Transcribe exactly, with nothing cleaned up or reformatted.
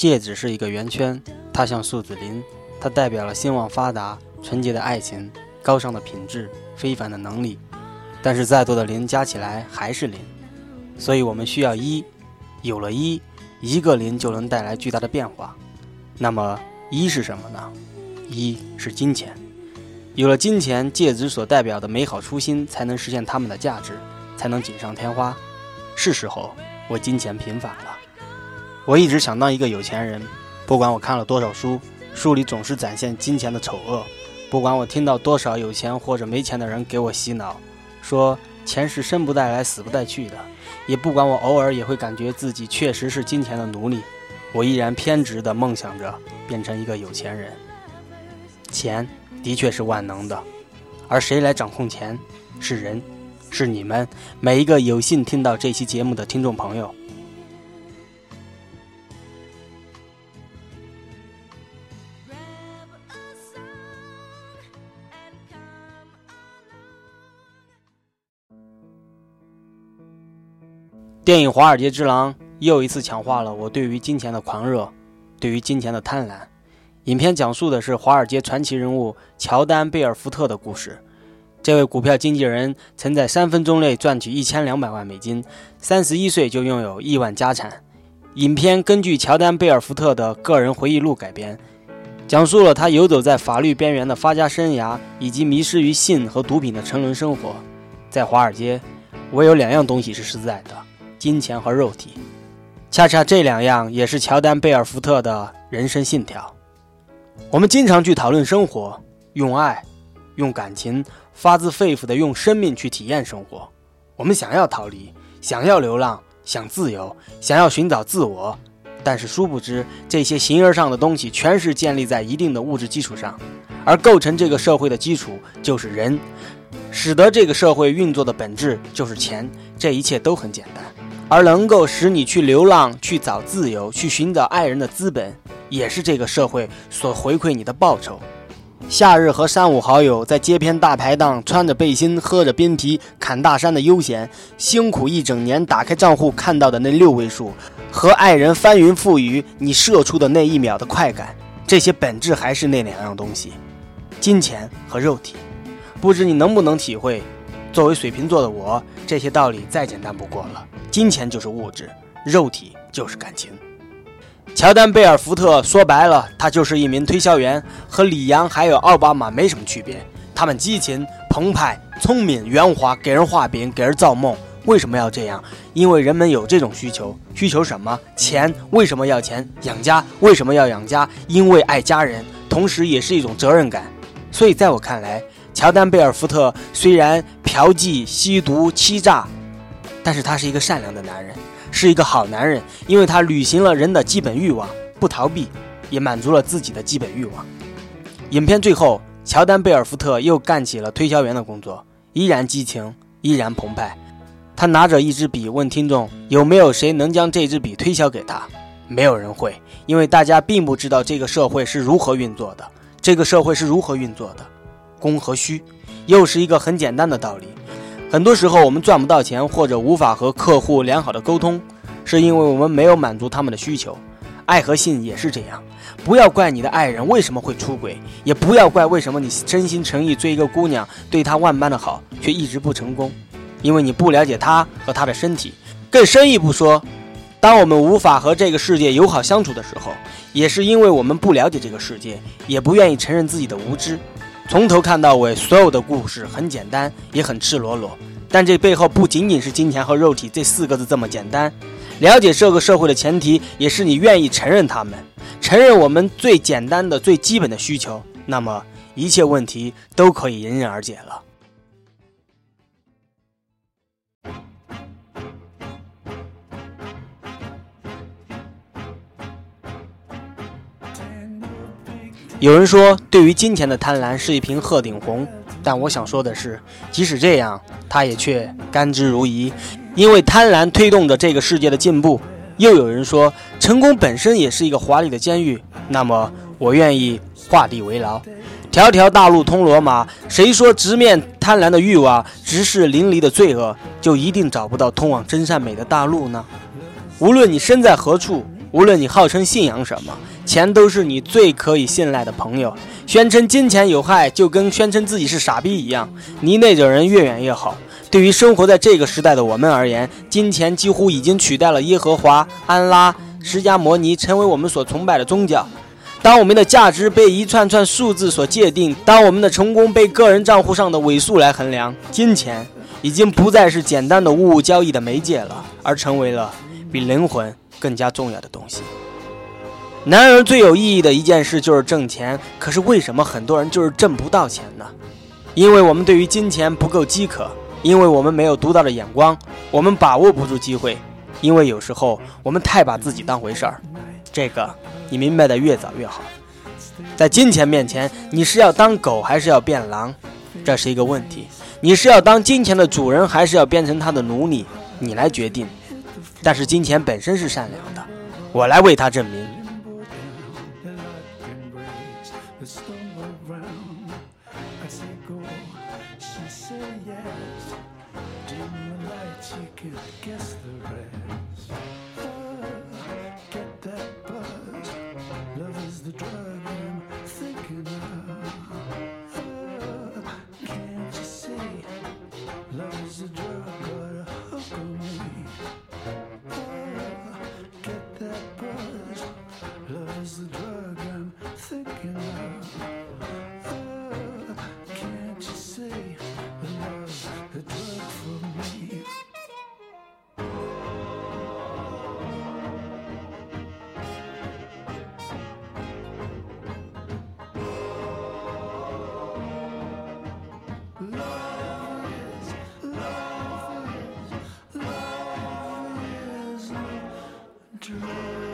戒指是一个圆圈，它像数字零，它代表了兴旺发达、纯洁的爱情、高尚的品质、非凡的能力。但是再多的零加起来还是零，所以我们需要一，有了一，一个零就能带来巨大的变化。那么一是什么呢？一是金钱。有了金钱，戒指所代表的美好初心才能实现它们的价值，才能锦上添花。是时候为金钱平反了。我一直想当一个有钱人，不管我看了多少书，书里总是展现金钱的丑恶，不管我听到多少有钱或者没钱的人给我洗脑，说钱是生不带来死不带去的，也不管我偶尔也会感觉自己确实是金钱的奴隶，我依然偏执地梦想着变成一个有钱人。钱的确是万能的，而谁来掌控钱？是人，是你们每一个有幸听到这期节目的听众朋友。电影《华尔街之狼》又一次强化了我对于金钱的狂热，对于金钱的贪婪。影片讲述的是华尔街传奇人物乔丹·贝尔福特的故事。这位股票经纪人曾在三分钟内赚取一千两百万美金，三十一岁就拥有亿万家产。影片根据乔丹·贝尔福特的个人回忆录改编，讲述了他游走在法律边缘的发家生涯，以及迷失于性和毒品的沉沦生活。在华尔街，唯有两样东西是实在的，金钱和肉体。恰恰这两样也是乔丹·贝尔福特的人生信条。我们经常去讨论生活，用爱，用感情，发自肺腑地用生命去体验生活。我们想要逃离，想要流浪，想自由，想要寻找自我，但是殊不知这些形而上的东西全是建立在一定的物质基础上，而构成这个社会的基础就是人，使得这个社会运作的本质就是钱。这一切都很简单，而能够使你去流浪，去找自由，去寻找爱人的资本，也是这个社会所回馈你的报酬。夏日和三五好友在街边大排档，穿着背心，喝着冰啤，砍大山的悠闲，辛苦一整年打开账户看到的那六位数，和爱人翻云覆雨你射出的那一秒的快感，这些本质还是那两样东西，金钱和肉体。不知你能不能体会，作为水瓶座的我，这些道理再简单不过了。金钱就是物质，肉体就是感情。乔丹·贝尔福特说白了，他就是一名推销员，和李阳还有奥巴马没什么区别。他们激情、澎湃、聪明、圆滑，给人画饼，给人造梦。为什么要这样？因为人们有这种需求。需求什么？钱。为什么要钱？养家。为什么要养家？因为爱家人，同时也是一种责任感。所以在我看来，乔丹·贝尔福特虽然嫖妓、吸毒、欺诈，但是他是一个善良的男人，是一个好男人，因为他履行了人的基本欲望，不逃避，也满足了自己的基本欲望。影片最后，乔丹·贝尔福特又干起了推销员的工作，依然激情，依然澎湃。他拿着一支笔问听众，有没有谁能将这支笔推销给他？没有人会，因为大家并不知道这个社会是如何运作的。这个社会是如何运作的？供和需，又是一个很简单的道理。很多时候我们赚不到钱，或者无法和客户良好的沟通，是因为我们没有满足他们的需求。爱和性也是这样，不要怪你的爱人为什么会出轨，也不要怪为什么你真心诚意追一个姑娘，对她万般的好，却一直不成功，因为你不了解她和她的身体。更深一步说，当我们无法和这个世界友好相处的时候，也是因为我们不了解这个世界，也不愿意承认自己的无知。从头看到尾，所有的故事很简单，也很赤裸裸，但这背后不仅仅是金钱和肉体这四个字这么简单。了解这个社会的前提，也是你愿意承认他们，承认我们最简单的最基本的需求，那么一切问题都可以迎刃而解了。有人说，对于金钱的贪婪是一瓶鹤顶红，但我想说的是，即使这样，它也却甘之如饴，因为贪婪推动着这个世界的进步。又有人说，成功本身也是一个华丽的监狱，那么我愿意画地为牢。条条大路通罗马，谁说直面贪婪的欲望，直视淋漓的罪恶，就一定找不到通往真善美的大路呢？无论你身在何处， 无论你号称信仰什么，钱都是你最可以信赖的朋友。宣称金钱有害，就跟宣称自己是傻逼一样，离那种人越远越好。对于生活在这个时代的我们而言，金钱几乎已经取代了耶和华、安拉、释迦摩尼，成为我们所崇拜的宗教。当我们的价值被一串串数字所界定，当我们的成功被个人账户上的尾数来衡量，金钱已经不再是简单的物物交易的媒介了，而成为了比灵魂更加重要的东西。男人最有意义的一件事就是挣钱，可是为什么很多人就是挣不到钱呢？因为我们对于金钱不够饥渴，因为我们没有独到的眼光，我们把握不住机会，因为有时候我们太把自己当回事儿。这个你明白的越早越好。在金钱面前，你是要当狗还是要变狼？这是一个问题。你是要当金钱的主人还是要变成他的奴隶？你来决定。但是金钱本身是善良的，我来为他证明。 Love is, love is, love is,